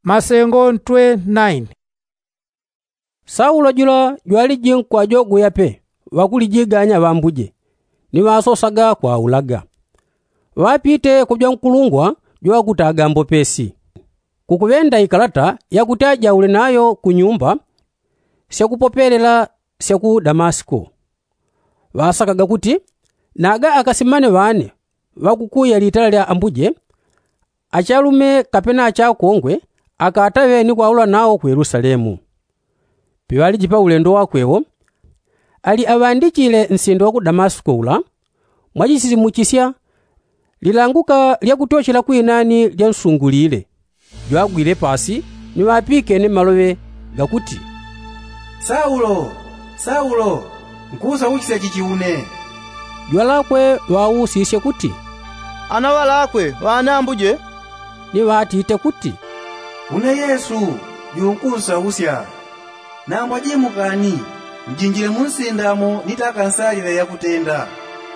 Masengo 29. Saulo jula jwali jinkwa jogu yape wakulijiganya bambuje ni wasosaga kwa ulaga wapite kubya nkulungwa jwa kutaga mbopesi kukuvenda ikalata yakutaja ule nayo kunyumba syakupopelela syaku Damasiko wasakaga kuti naga akasimane wane wakukuya litala lya ambuje achalume kapena achakongwe akatawe ni kwaula nawo ku Yerusalemu. Piwali jipa ulendo wakwewo ali awandikile nsindo ku Damasiko ula mwajisizimukisya lilanguka lyakutochela kuinani lya nsungulile jwagwile pasi ni wapike ni malowe gakuti Saulo, Saulo, nkusa ukisa chichiune. jwalakwe wawusisye kuti ana walakwe wana ambuje ni watite kuti Une Yesu, yunkusa usya. Na mwajimukani, mjinjile munsindamo nitakansalira yakutenda.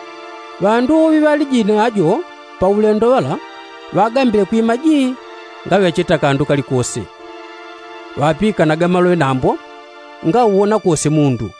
bandu bibalijina ajo pa ulendo wala bagambile kwimaji ngawe chitakandu kali kose wapika na gamalo nambo nga uwona kose mundu.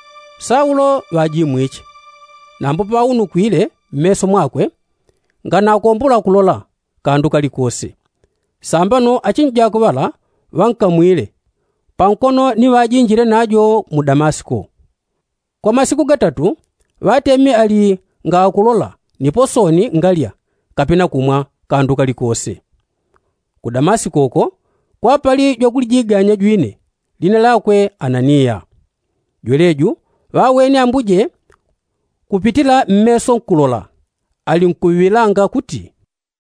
Saulo wajimwiche nambo paunu kwile mmeso mwakwe nga nakombula kulola kandu kali kose sambano achinja kubala wankamwile pankono ni wajinjire najo mu Damasiko. Kwa masiku gatatu watemi ali nga kulola niposoni ngalya kapena kumwa kandu kali kose. Ku Damasiko ko kwa pali jokulijiganya jwine lina lakwe Anania. Jweleju waweni ambuje kupitila mmeso nkulola ali nkuvilanga kuti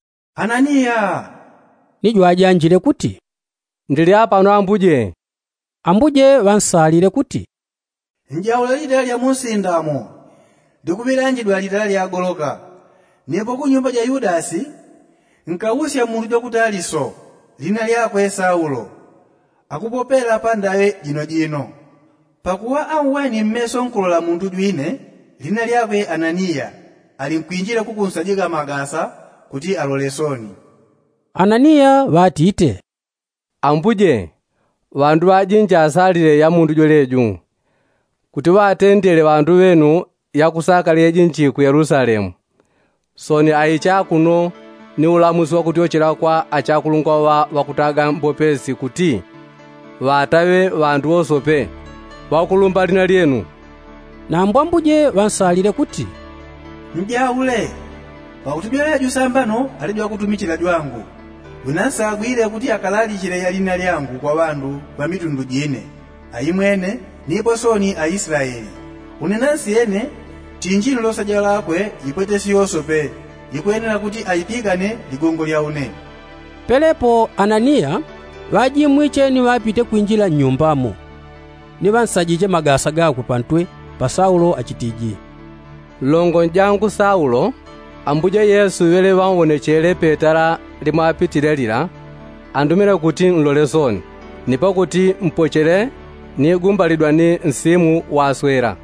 Anania! Nijwa ajanjile kuti ndili apa no ambuje. Ambuje wansalile kuti Njawula litala lya munsindamo ndikubilanjidwa litala lya goloka nepo ku nyumba ja Yudasi nkawusya mundu jokutaliso lina lyakwe Saulo akupopela pandawe jino pakuwa auweni mmeso nkulola mundu jwine lina lyakwe Anania ali nkwinjira kukunsajika magasa kuti alolesoni. Anania watite Ambuje wandu wajinja asalile ya mundu joleju kuti watendele wandu wenu yakusaka lejinchi ku Yerusalemu soni aicha kuno ni ulamuzi wakuti ochera kwa achakulungwa wakutaga mbopesi kuti watawe wandu osope wakulumba lina lyenu. na mbwambuje wansalile kuti Mjaule pakutibya jusambano alijwa kutumikira jwangu unasagwire kuti akalalikire ya lina lyangu kwa bandu ba mitundu jine ayimwene nipo soni a Israeli unenansi ene tinjino losaja lakwe ipwetesi yosope ikwenera kuti ayipigane ligongo lya une. pelepo Anania wajimwiche ni wapite kuinjila nyumbamo ni wansajije magasa gaku pantwe pa Saulo achitiji. Longo njangu Saulo ambuje Yesu wele wawonechele petala limwapitile lila andumile kuti nlolesoni nipo kuti mpochele ni gumbalidwa ni nsimu waswera.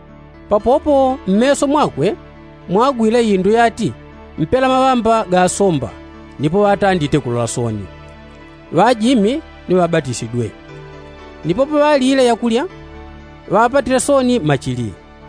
Papopo mmeso mwakwe mwagwile yindu yati mpela mawamba ga somba nipo watandite kulola soni wajimi ni wabatisidwe nipo pawalile yakulya wapatile soni machili.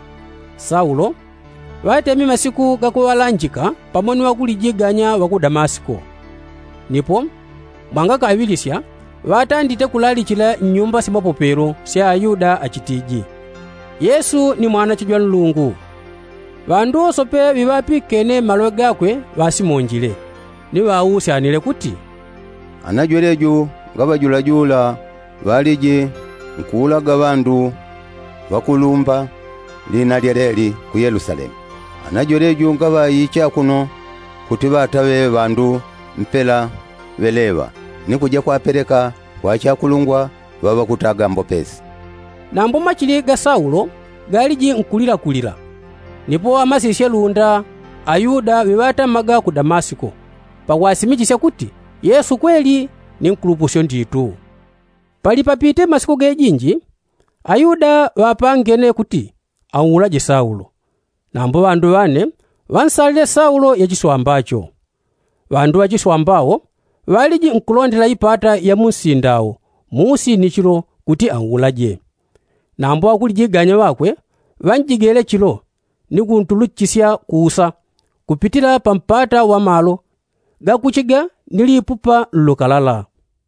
Saulo watemi masiku gakuwalanjika pamoni wakulijiganya waku Damasiko nipo mwanga kawilisya watandite kulalikila nyumba simapopero sya Ayuda achitiji. Yesu ni mwana chijwa nlungu bandu osope bibapikene malowe gakwe wasimonjile ni wawusyanile kuti anajweleju ngabajulajula balije nkulaga bandu bakulumba lina lyeleli ku Yerusalemu. Anajweleju ngabayicha kuno kuti batawe bandu mpela belewa ni kuja kwapeleka kwa chakulungwa baba kutaga mbopesi. nambo machili ga Saulo galiji nkulira nipo amasisye lunda Ayuda bibatamaga ku Damasiko pakwasimicisya kuti Yesu kweli ni nkulupusyo nditu. Palipapite masiku gejinji Ayuda wapangene kuti awulaje Saulo nambo bandu bane wansalile Saulo yachiswambacho. Bandu wachiswambawo waliji nkulondela ipata ya munsindawo muusi chilo kuti awulaje. Nambo akulijiganya wakwe wanjigele chilo ni kuntulukisya kuusa kupitila pampata wa malo gakuchiga nilipupa lukalala.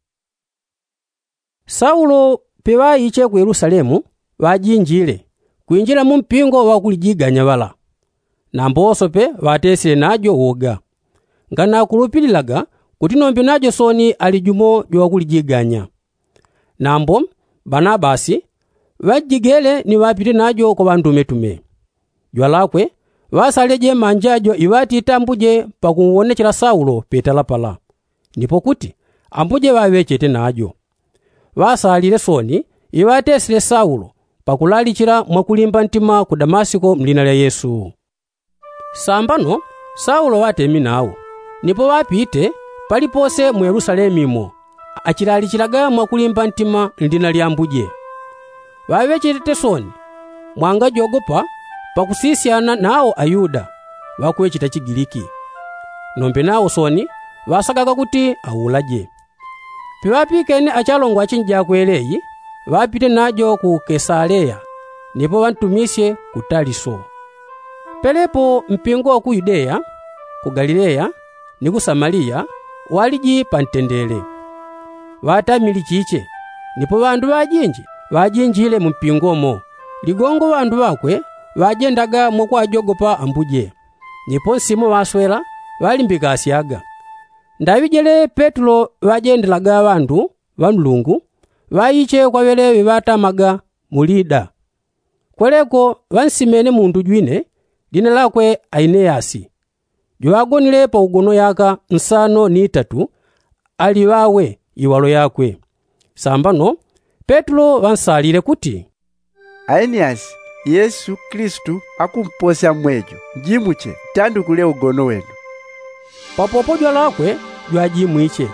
Saulo pewayiche ku Yerusalemu wajinjile kuinjila mu mpingo wa kulijiganya wala. Namboso pe watesile najo woga. Ngana kulupililaga kuti nombe najo soni alijumo jwa kulijiganya. Nambo Barnabasi wajigele ni wapite najo kwa bandumetume. Jwa lakwe wasaleje manjajo iwati tambuje pakuwonechela Saulo petalapala. Nipo kuti ambuje wawechete najo. Wasalile soni iwatesile Saulo pakulalikira mwakulimba ntima ku Damasiko mlina lya Yesu. Sambano Saulo watemi nawo. Nipo wapite palipose mu Yerusalemimo achilalikiraga mwakulimba ntima mlina lya Ambuje. Wawechete soni mwanga jogopa pakusisiana nawo Ayuda wakwechita Chigiriki. Nombe nawo soni wasagaga kuti awulaje. Piwapikene achalongwa chinja kweleyi wapite najo ku Kesarea nipo wantumisye ku Taliso. Pelepo mpingo ku Yudea, ku Galilea ni ku Samaria waliji pantendele. Watamili chiche nipo bandu wajinjile mu mpingomo. Ligongo bandu bakwe wajendaga mokwajogopa Ambuje. Nipo nsimo waswela walimbika asyaga. Ndabijele Petro wajendelaga bandu wa Mulungu wayiche kwa welewe watamaga mulida. Kweleko wansimene mundu jwine lina lakwe Aineyasi. Jwagonile pa ugono yaka nsano ni 3 aliwawe iwalo yakwe. Sambano Petro wansalile kuti Aineyasi, Yesu Kristu akumposa mwejo njimuche tandukule ugono wenu. Papopo jwa lakwe jwajimwiche.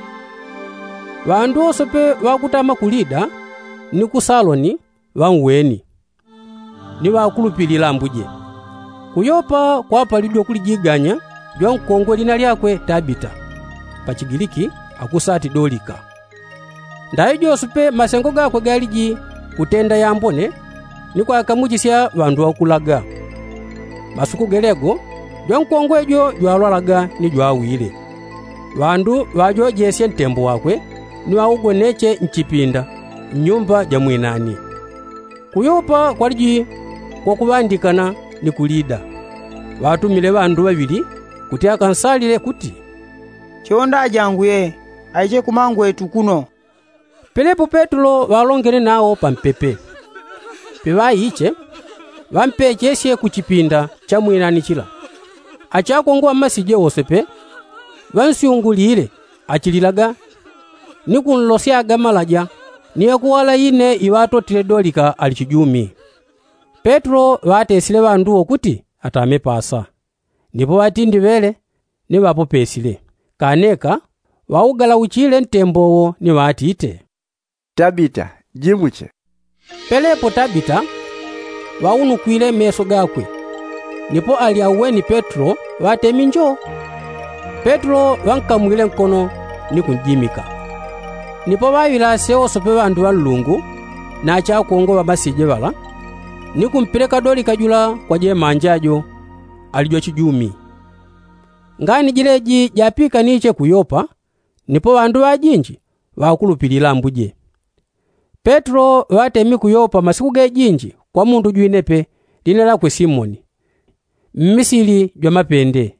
Wandu osope wakutama kulida ni ku Saloni wanweni ni wakulupilila Ambuje. Kuyopa kwapalidwa kulijiganya jwa nkongwe lina lyakwe Tabita, pa Chigiriki akusati Dolika. Ndayo osope masengo gakwe galiji kutenda yambone ni kwa akamuchisya wandu wakulaga. Masuku gelego jwa nkongwe jo jwalwalaga ni jwawile. Wandu wajojesye ntembo wakwe ni waugoneche nchipinda nyumba ja mwinani. Kuyopa kwaliji kwa kubandikana ni kulida. Watumile bandu babili kuti akansalile kuti chonda ajanguye aije kumangu etu kuno. Pelepo Petro walongene nawo pampepe. Pewayiche wampechesye kuchipinda cha mwinani chila. Achakongwa masije wosepe wansyungulile achililaga ni kunlosyaga malaja niye kuwala ine iwatotile Dolika alichijumi. Petro watesile banduwo kuti atame pasa. Nipo watindi vele ni wapopesile. Kaneka waugala uchile ntembowo ni watite Tabita, jimuche. Pelepo Tabita waunukwile meso gakwe. Nipo aliaweni Petro watemi njo. Petro wankamwile nkono ni kunjimika. Nipo wawilase osope bandu wa Mulungu na achakongo bamasije bala ni kumpeleka Dolika jula kwa je manjajo alijwa chijumi. Ngani jileji japika niche kuyopa nipo bandu wajinji wakulupilila Ambuje. Petro watemi kuyopa masiku gejinji kwa mundu jwinepe lina lakwe Simoni mmisili jwa mapende.